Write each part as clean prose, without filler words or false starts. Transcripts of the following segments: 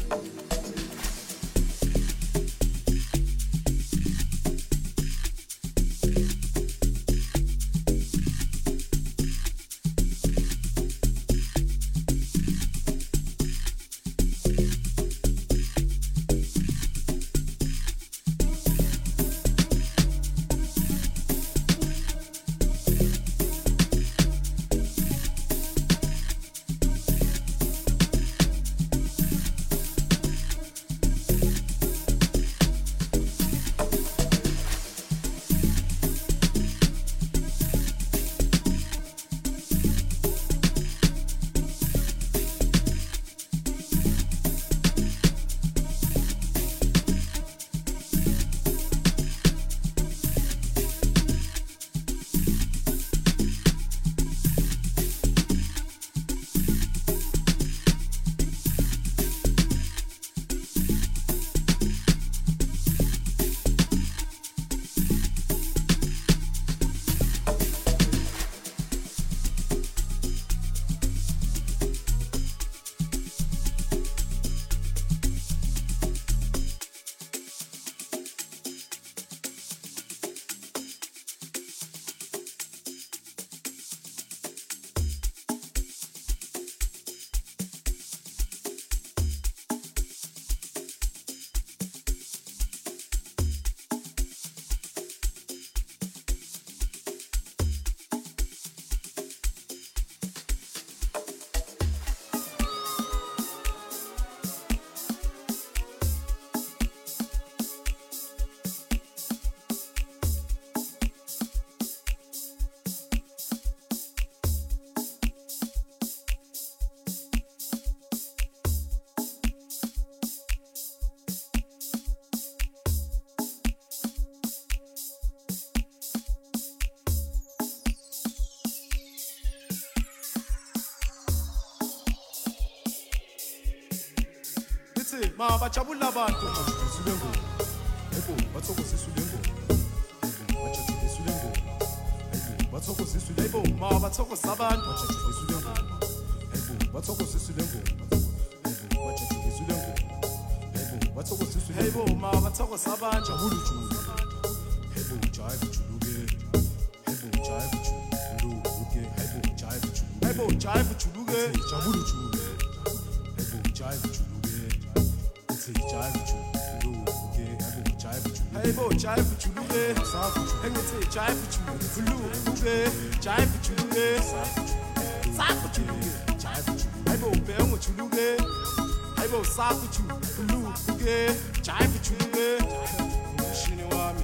Ma bajabula abantu isulengo yebo bathokose isulengo yebo bajabule isulengo yebo bathokose isulengo yebo ma bathokose abantu bajabule isulengo yebo bathokose isulengo yebo bajabule isulengo yebo bathokose isulengo yebo ma bathokose abantu jabulu julu yebo jive juluke yebo jive juluke yebo jive juluke yebo jive juluke jabulu julu yebo jive juluke Hey bo, jive chuluke, engithi jive chuluke, jive chuluke, saku chuluke, jive chuluke. Hey bo, bengu chuluke, hey bo, saku chuluke, jive chuluke. Mushini wami.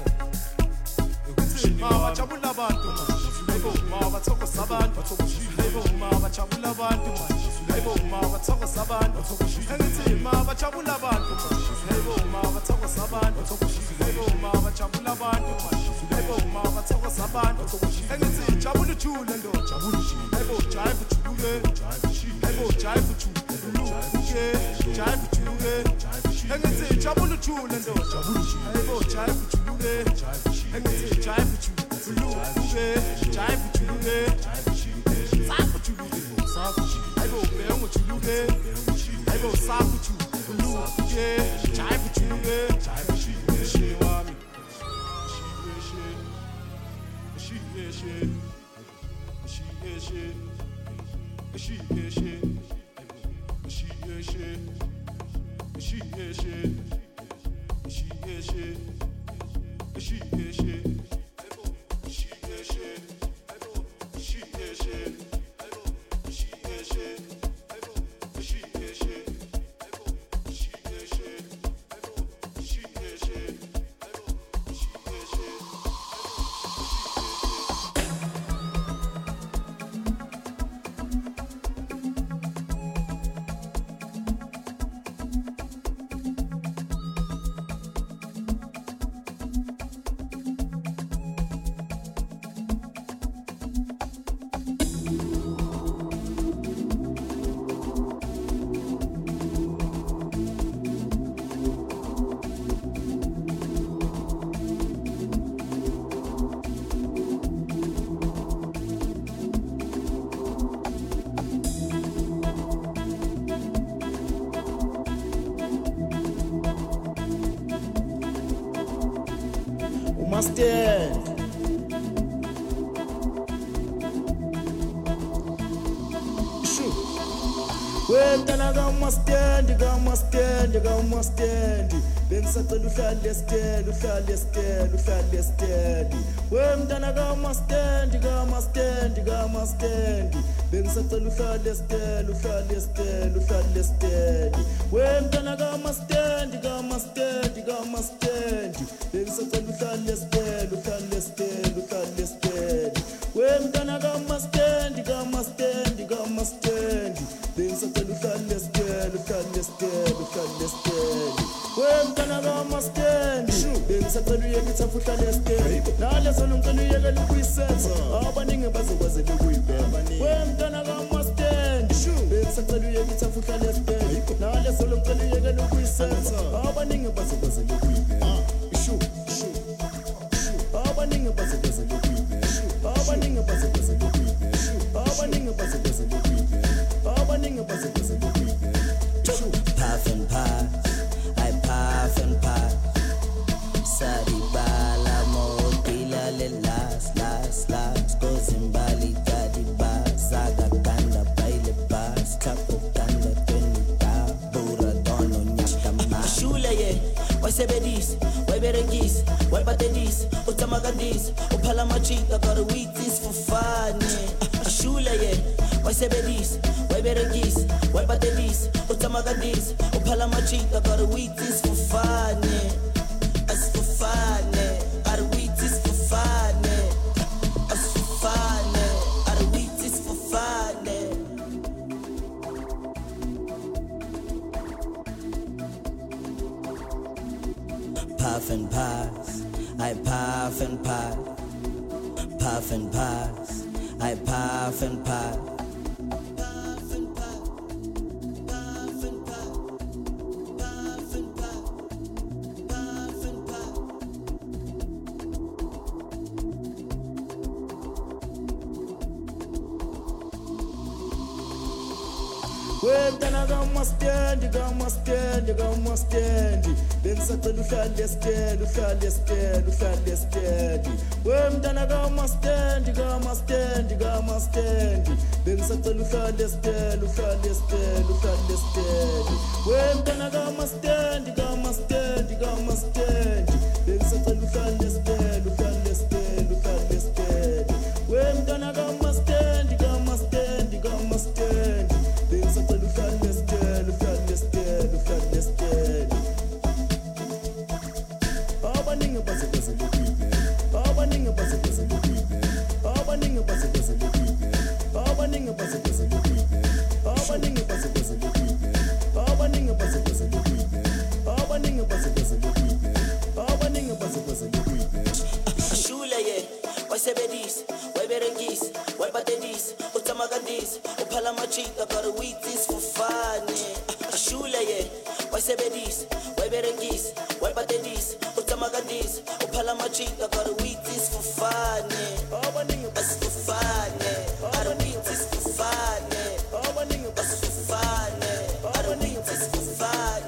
Abantu, ma bathoko sabantu, bathoko shile. hayibo ma bajabula abantu manje hayibo ma bathokoza abantu engithi ma bajabula abantu hayibo ma bathokoza abantu hayibo ma bajabula abantu hayibo ma bathokoza abantu engithi jabula ujule ndo jabula ujule hayibo jive ujuluke hayibo jive ujuluke jive ujuluke engithi jabula ujule ndo jabula ujule hayibo jive ujuluke engithi jive ujuluke jive ujuluke saku ujuluke saku hayibo bengu ujuluke hayibo saku ujuluke jive ujuluke jive ujuluke wami Stand. Wemntana kaMastendi kaMastendi kaMastendi bengisacela uhlale stand uhlale stand uhlale stand wemntana kaMastendi kaMastendi kaMastendi bengisacela uhlale stand uhlale stand uhlale stand wemntana kaMastendi kaMastendi kaMastendi bengisacela uhlale stand uhlale stand uhlale stand wemntana kaMastendi kaMastendi kaMastendi bengisacela uhlale stand uhlale stand uhlale stand wemntana kaMastendi bengisacela uyekitha uhlale stand nalezo ngicela uyekela ukuyisenza abaningi bazokwazela ukuyibhema wemntana kaMastendi bengisacela uyekitha uhlale stand nalezo ngicela uyekela ukuyisenza abaningi bazokwazela ukuyibhema abaningi bazokwazela ukuyibhema abaningi bazokwazela ukuyibhema abaningi bazokwazela ukuyibhema abaningi bazokwazela ukuyibhema puff and pass, I puff and pass. Saribala modila le las Kozimbali kadiba Zaga ganda baile bas Chapo ganda tenita Bura dono nyakama Shule ye, why sebedis, why beregis, why batedis Utamagandis, upala machita Gotta eat this for fun Shule ye, why sebedis, why beregis, why batedis Utamagandis, upala machita Gotta eat this for fun As for fun, gotta eat this for fun As for fun, gotta eat this for fun Puff and pass, I puff and pass. Puff and pass, I puff and pass. Puff and pass, puff and pass, puff and pass, puff and pass. wemntana kaMastendi kaMastendi kaMastendi bengisacela uhlale stand uhlale stand uhlale stand wemntana kaMastendi kaMastendi kaMastendi bengisacela uhlale stand uhlale stand uhlale stand wemntana kaMastendi kaMastendi kaMastendi bengisacela uhlale stand uhlale stand uhlale stand wemntana kaMastendi kaMastendi kaMastendi bengisacela uhlale stand uhlale stand uhlale stand abaningi bazokwazela ukuyibhema abaningi bazokwazela ukuyibhema abaningi bazokwazela ukuyibhema abaningi Sebedis, why beregis, why batedis, utamagadis, upalamachita, but a wheat is for fun. Ashula, yeah, why sebedis, why beregis, why batedis, utamagadis, upalamachita, but a wheat is for fun. That's for fun. I don't need this for fun. That's for fun. I don't need this for fun.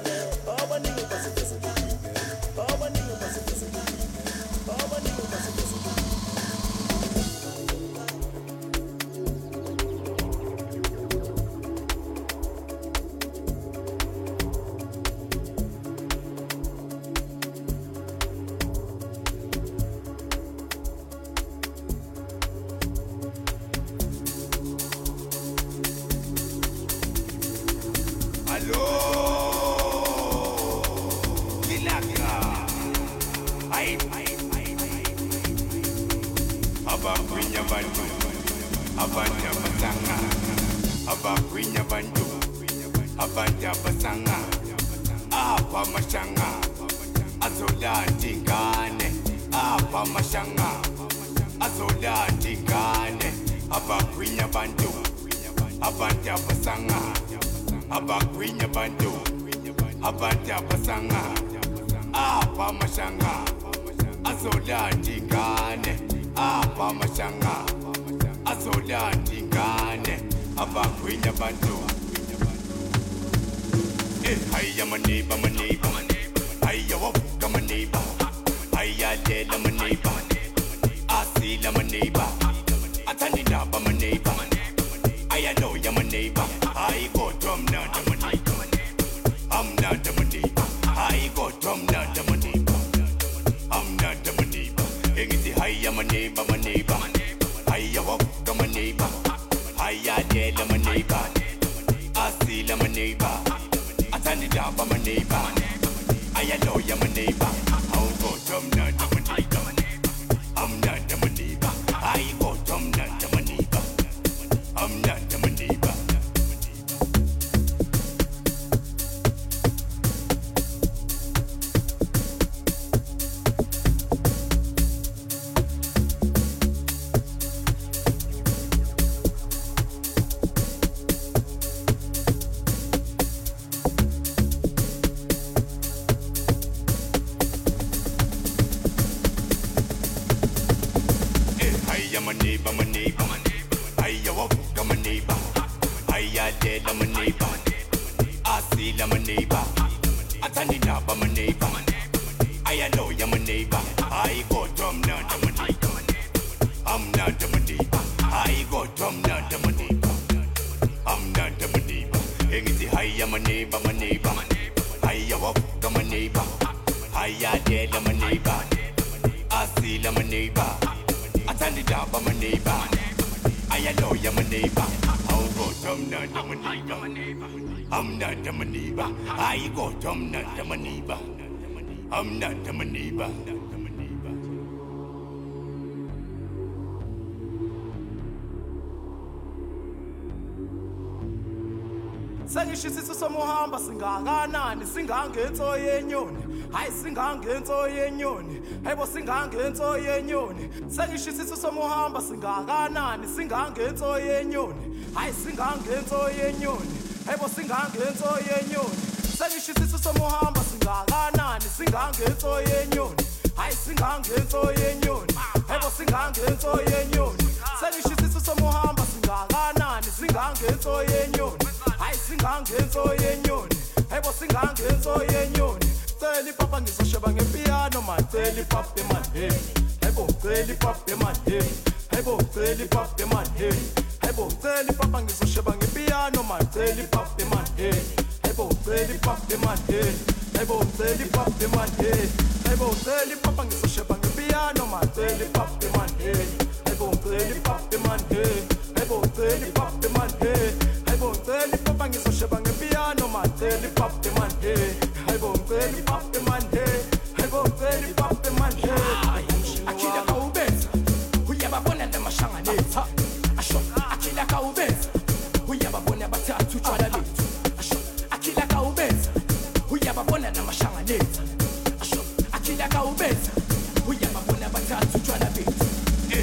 Sengishisiso somuhamba singakanani singangenso yenyoni hayi singangenso yenyoni hayibo singangenso yenyoni sengishisiso somuhamba singakanani singangenso yenyoni hayi singangenso yenyoni hayibo singangenso yenyoni sengishisiso somuhamba singakanani singangenso yenyoni hayi singangenso yenyoni hayibo singangenso yenyoni sengishisiso somuhamba singakanani singangenso yenyoni hayi singangenso yenyoni hayibo singangenso yenyoni celi papa ngizosheba ngepiano man celi papa man hey hayibo celi papa man hey hayibo celi papa man hey hayibo celi papa ngizosheba ngepiano man celi papa man hey hayibo celi papa man hey hayibo celi papa man hey hayibo celi papa ngizosheba ngepiano man celi papa man hey hayibo celi papa man hey hayibo celi papa man hey hayibo celi papa ngizosheba ngepiano man celi papa man hey hayibo celi papa man hey hayibo celi papa man hey akila kaubenza uyababona namashanganetha asho akila kaubenza uyababona bathathu tshwala lethu asho akila kaubenza uyababona namashanganetha asho akila kaubenza uyababona bathathu tshwala lethu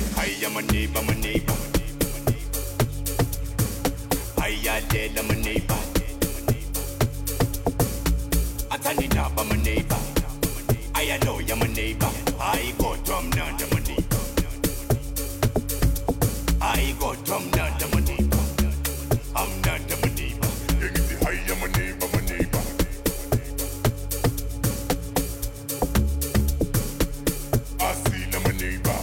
Ayaya my neighbor, my neighbor. Ayadela my neighbor. Atanidaba my neighbor. Ayaloya my neighbor. I go drum nanda my neighbor. I go drum nanda my neighbor. I'm nanda my neighbor. Yengiti haya my neighbor, my neighbor. Asila my neighbor.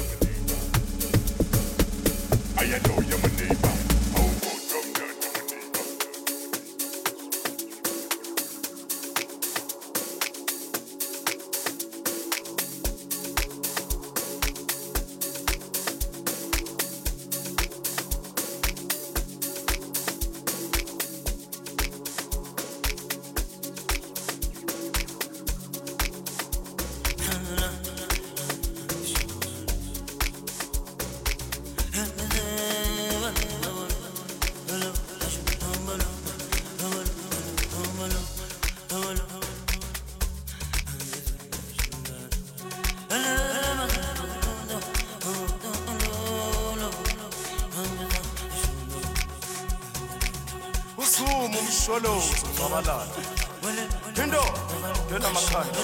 Ayaloya my neighbor. Oh, go drum nanda my neighbor. Usumu umsholozi ngabalala. Into yena makhanda.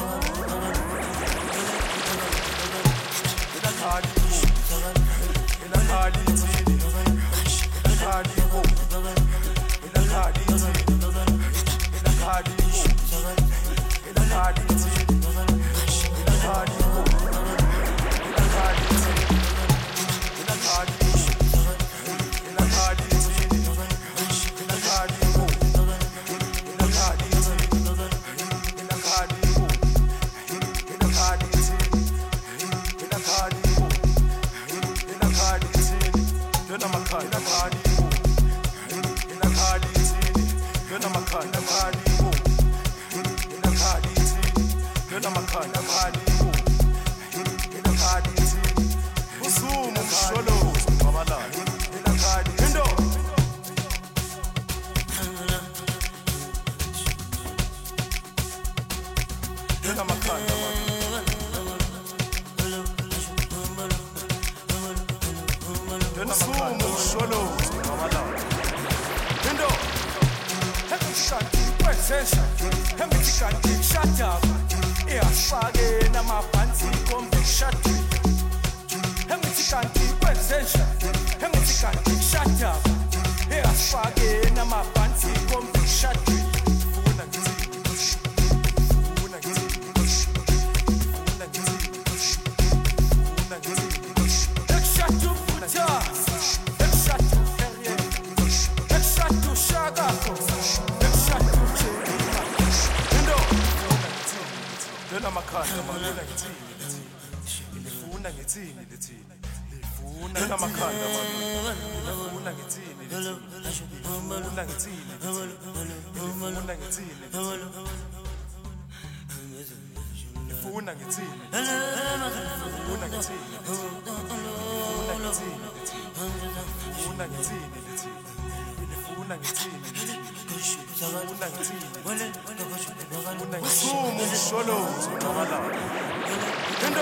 Ila khali ku. Ila khali tsini. Ila khali ku. Ila khali tsini. Ila khali ku. Ila khali tsini. Ila khali ku. Ila khali tsini. Ila khali ku. Ila khali tsini. Usumu umsholozi ngabalala. Into yena makhanda usumu umsholozi ngabalala. Into Hemishati kwezesha hemitikati shut up iyafake namaphansi komshati hemitikati kwezesha hemitikati shut up iyafake namaphansi komshati funa ngithi funa ngithi funa ngithi funa ngithi ekshatu futa ekshatu ferie ekshatu shagako ekshatu chema into yena makhanda malula ngithini ngifuna ngithini lethini ngifuna yena makhanda malula ngifuna ngithini ngifuna ngithini ngifuna ngithini ngifuna ngithini ngifuna ngithini ngifuna ngithini ngifuna ngithini usumu umsholozi ngabalala. Into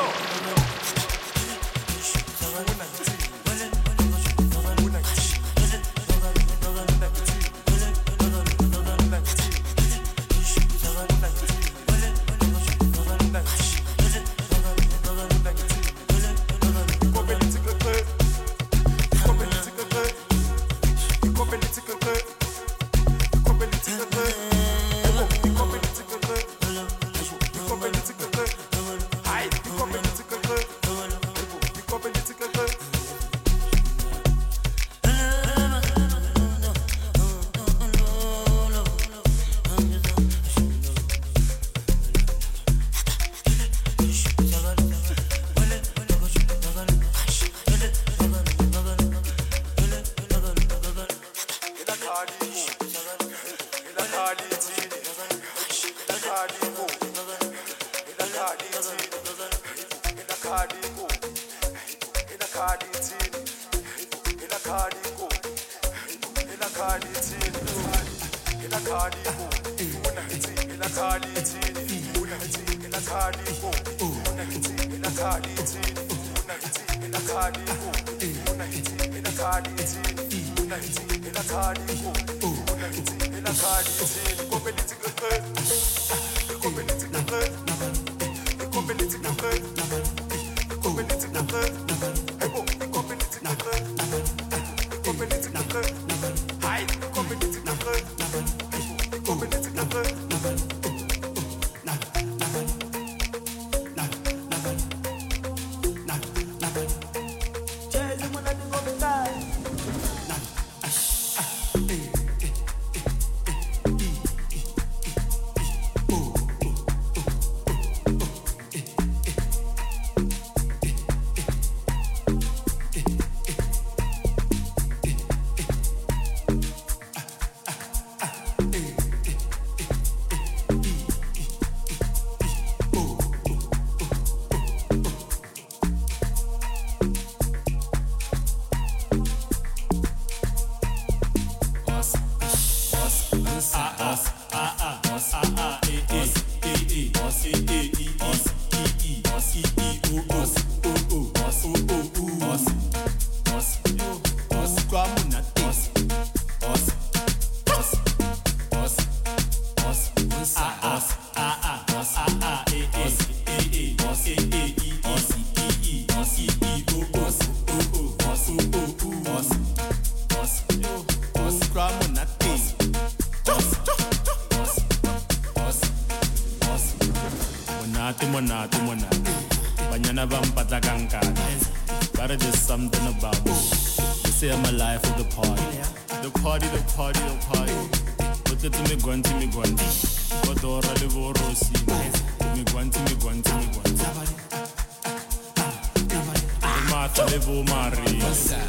Banyana vampata kankana. But it's just something about me. They say I'm alive for the party. The party, the party, the party. But it's me guanti, me guanti. But ora le vorosi. Me guanti, me guanti, me guanti. Mata le vo mari.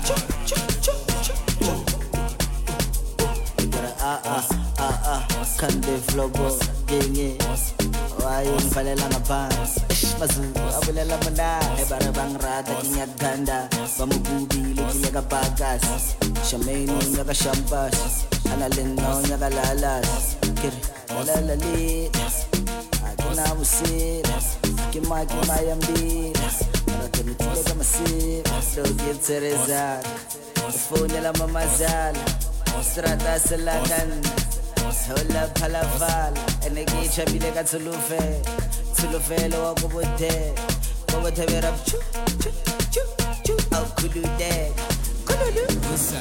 Kande flobo genye wayo ngivalela ngaphansi mazulu abulela mana ebara bangrada kinyaganda bamububile kileka bagas shameni nyaka shampas analeno nyaka lalas kiri lala le akina musira kimaki mayambira aratemi tileka masira doge tereza phone la mamazala strata selakan hola palavala enegi chabile ka tsulufe lo go bothe vera chu au kulude musa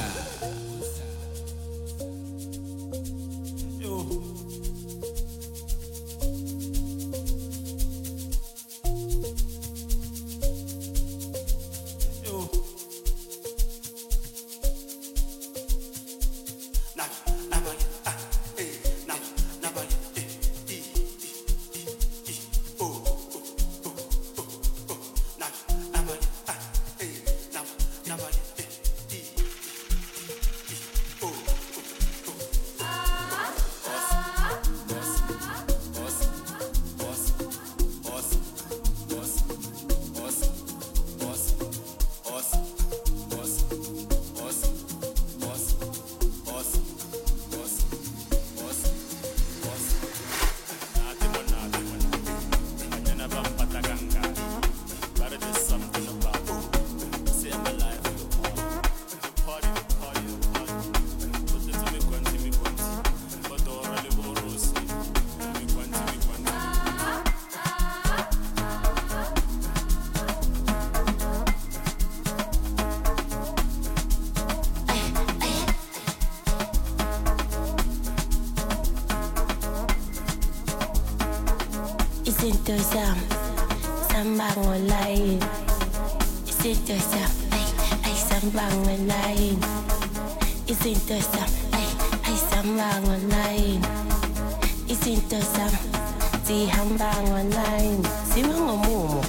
Isinto sambang online. Isinto ay sambang online. Isinto ay sambang online. Isinto sihambang online. Simangomumo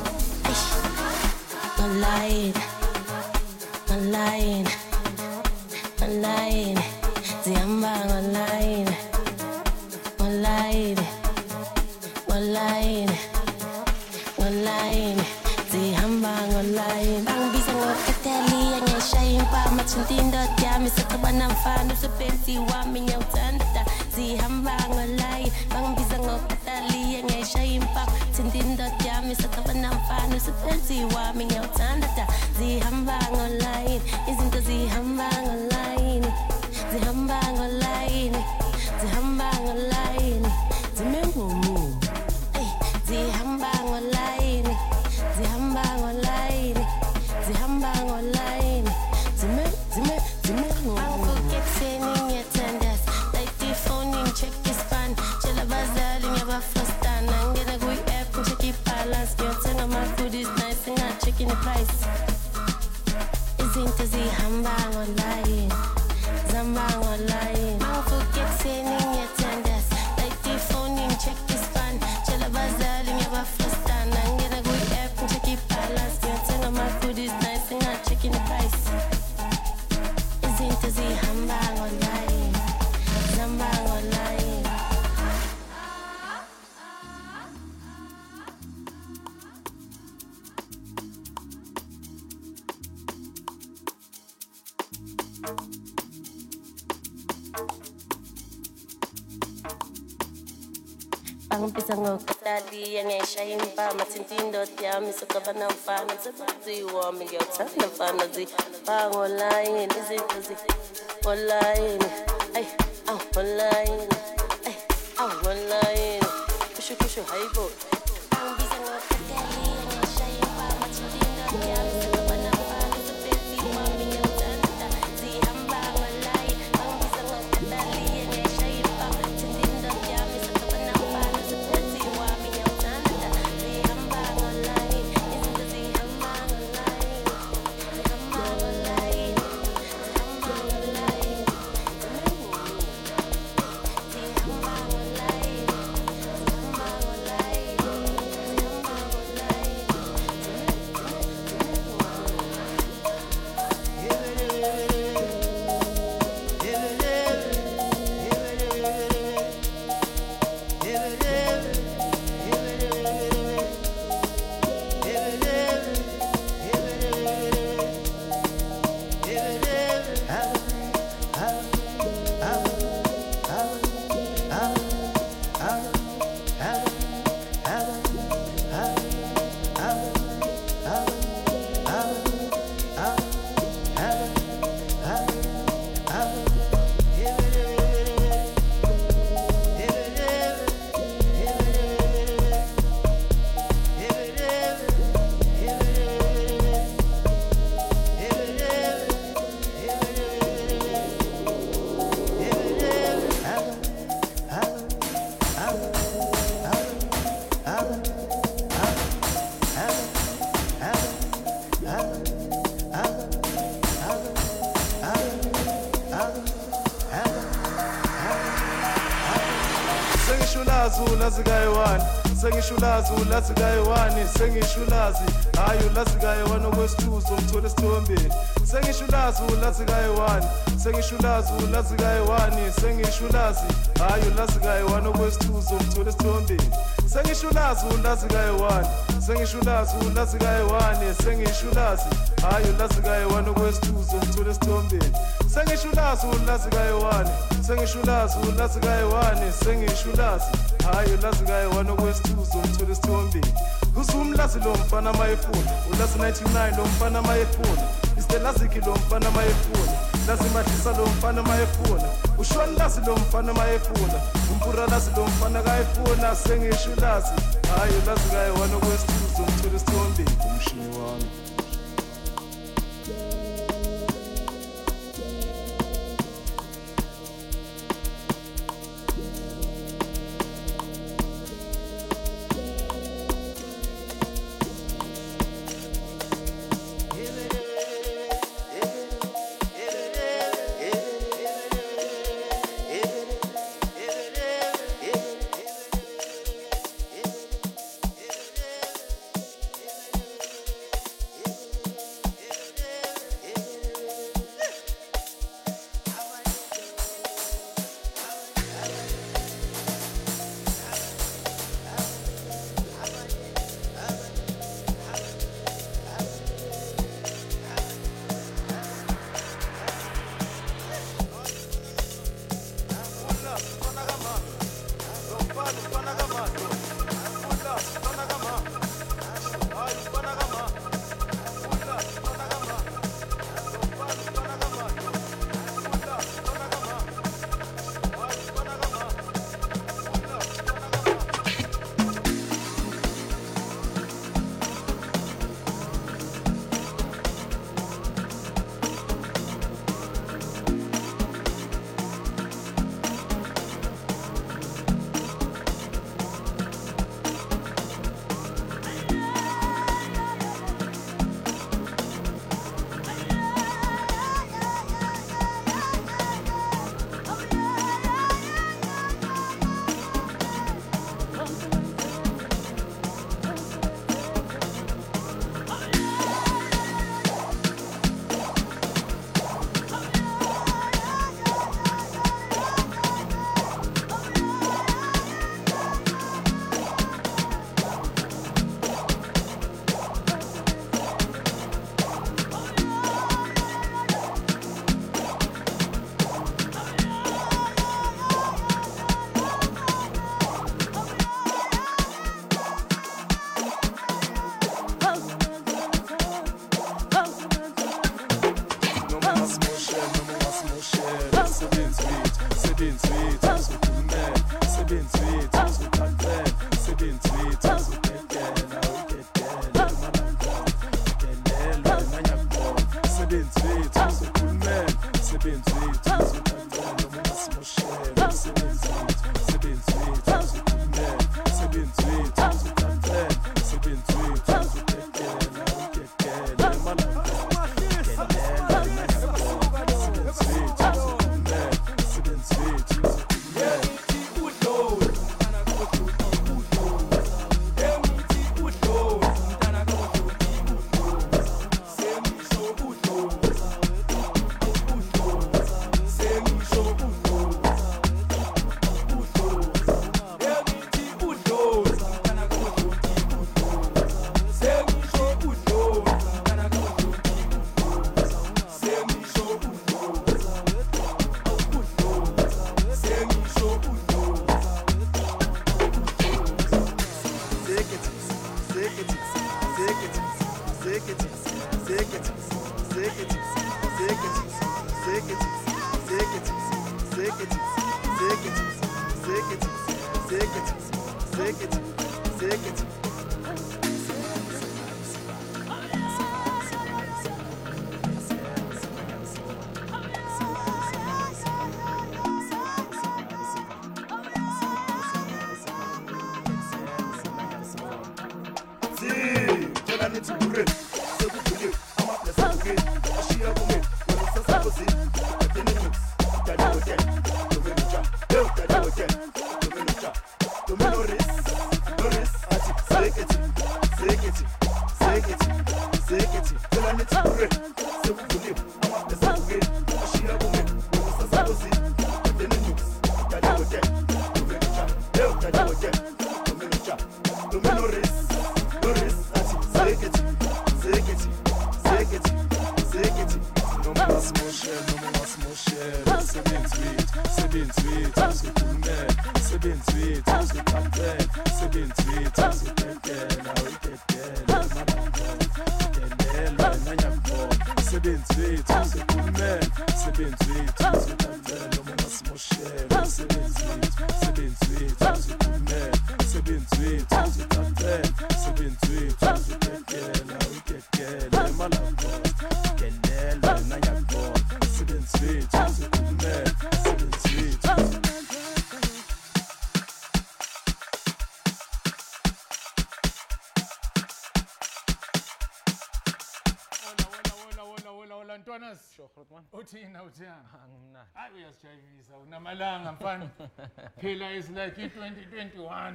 online. Online online sihambang online. Online online, online, zihambang online. Ang bisang ngokatali ang ngiyashaya impama thinta indoda yami sexabana mfana usebenzi wami ngiyawuthanda zihamba ngolayi bangibiza ngokataliya ngiyashaya impama thinta indoda yami sexabana mfana usebenzi wami ngiyawuthanda zihamba ngolayi izinto zihamba ngolayini zihamba ngolayini zihamba ngolayini zimengumu zihamba ngolayini zihamba ngolayini zihamba ngolayini angifuketheni ngiyathandaza like ifoni ngicheck ispan tshela abazali ngiyabafrustana ngena kwi-app ngicheck ibalance ngiyothenga ama-food is nice nginga-check in price izinto zihamba ngolayini zihamba ngolayini angifuketheni ngiyathandaza like ifoni ngicheck ispan tshela abazali ngiyabafrustana ngena kwi-app ngicheck ibalance ngiyothenga ama-food is nice nginga-check in price izinto zihamba ngolayini zihamba ngolayini bangipisa ngokataliya ngiyashaya impama thinta indoda yami sexabana mfana msebenzi wami ngiyawuthanda mfana zihamba ngolayini izinto ngolayini ngolayini ngolayini kushu hayibo bangipisa ngokataliya ngiyashaya impama thinta indoda yami sexabana mfana msebenzi wami ngiyawuthanda zihamba ngolayini bangipisa ngokataliya ngiyashaya impama thinta indoda yami sexabana mfana msebenzi wami ngiyawuthanda zihamba ngolayini izinto zihamba ngolayini zihamba ngolayini zihamba ngolayini zihamba ngolayini zihamba Sengishulazi ulazi kayiwani sengishulazi hayi ulazi kayiwani okwesithuzo ngithola esithombeni sengishulazi ulazi kayiwani sengishulazi ulazi kayiwani sengishulazi hayi ulazi kayiwani okwesithuzo ngithola esithombeni sengishulazi ulazi kayiwani sengishulazi ulazi kayiwani sengishulazi hayi ulazi kayiwani okwesithuzo ngithola esithombeni sengishulazi ulazi kayiwani sengishulazi ulazi kayiwani sengishulazi hayi ulazi kayiwani okwesithuzo ngithola esithombeni uzumlazi lo mfana mayefuna ulazi 99 lo mfana mayefuna istelaziki lo mfana mayefuna lazi madlisa lo mfana mayefuna ushwani lazi lo mfana mayefuna umpura lazi lo mfana kayefuna sengishulazi hayi ulazi kayiwani okwesithuzo ngithola esithombeni umshini wami umsebenzi wethu uzokhulumela umsebenzi wethu uzothathela noma ungasimoshela umsebenzi wethu uzokhulumela umsebenzi wethu uzothathela umsebenzi wethu uzokhetela ukhetela emalanga Uthina angimnandi. Hayi uyasijayivisa unamalanga mfana. Phela is like 2021.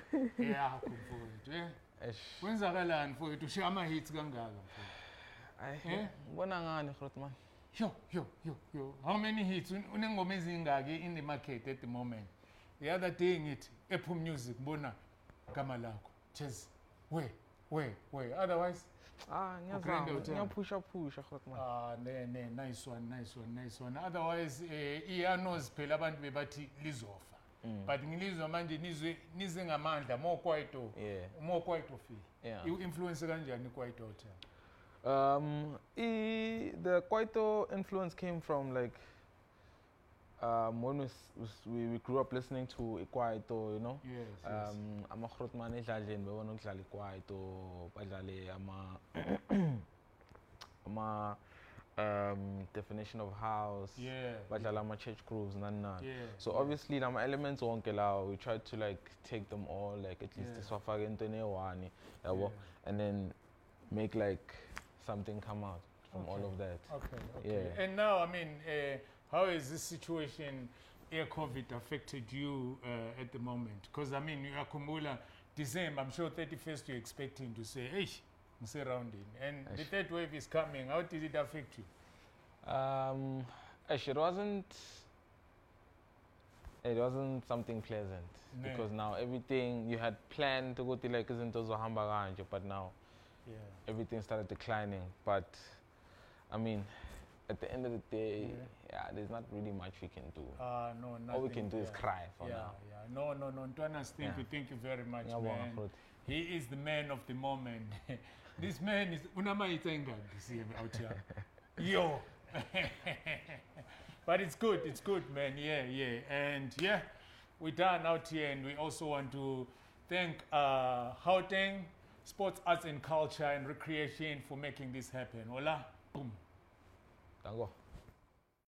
Yeah kumfowethu kwenzakalani mfowethu ushiya ama hits kangaka mfowethu? Hayi ngibona ngani Grootman? Yo. How many hits unengoma ezingaki in the market at the moment? The other day ngithi Apple Music bona gama lakho. Just where? Otherwise ngiyapusha Grootman. Nice one. Otherwise iyanos phela abantu bebathi lizofa. But ngilizwa manje nize ngamandla more kwaito fee. You influence kanjani kwaito hotel? The kwaito influence came from like when we grew up listening to Ikwaito, you know. Yes. Ama Grootman edlaleni bebona ukudlala Ikwaito, badlale ama definition of house, badlala ama church grooves nana. So obviously nama elements wonke lawo we tried to like take them all, like at least sifake into ne-one, yabo, and then make like something come out from all of that. Okay. Yeah. And now I mean how has this situation, air COVID, affected you at the moment? Because I mean, Akumula, December, I'm sure 31st you're expecting to say, hey, I'm surrounding. And the third wave is coming. How did it affect you? It wasn't something pleasant. Because now everything you had planned to go to like Zohamba, but now everything started declining. But I mean, at the end of the day, there's not really much we can do. No, nothing. All we can do is cry for now. No. Ntonas, thank you very much, man. He is the man of the moment. This man is Unamaitenga, see him out here. Yo. But it's good, man. Yeah. And we're done out here, and we also want to thank Gauteng Sports, Arts and Culture and Recreation for making this happen. Hola. Boom. Dango.